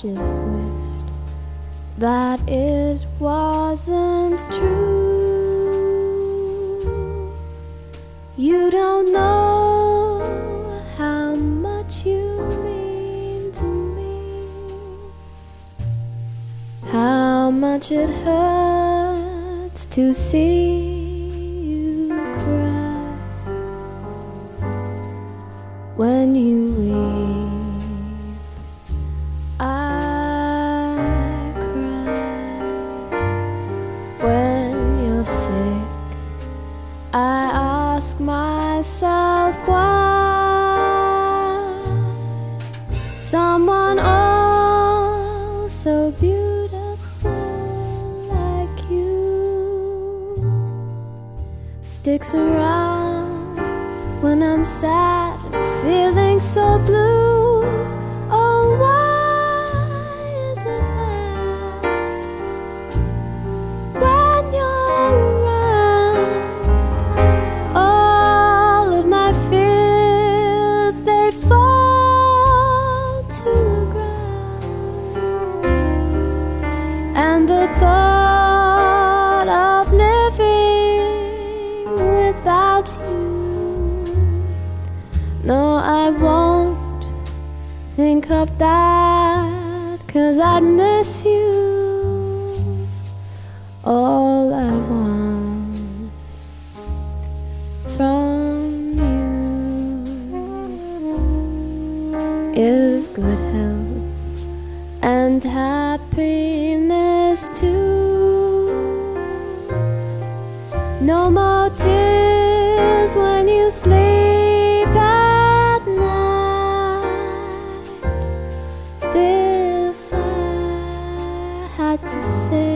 just wished that it wasn't true. You don't know how much you mean to me, how much it hurts to see you cry when you weep. I cry when you're sick. I ask myself why someone oh so beautiful like you sticks around when I'm sad and feeling so blue. Oh, why is it that when you're around, all of my fears, they fall to the ground, and the thought of living without you, no, I won't think of that, 'cause I'd miss you. All I want from you is good health and happiness too. No more tears when you sleep at night. This I had to say.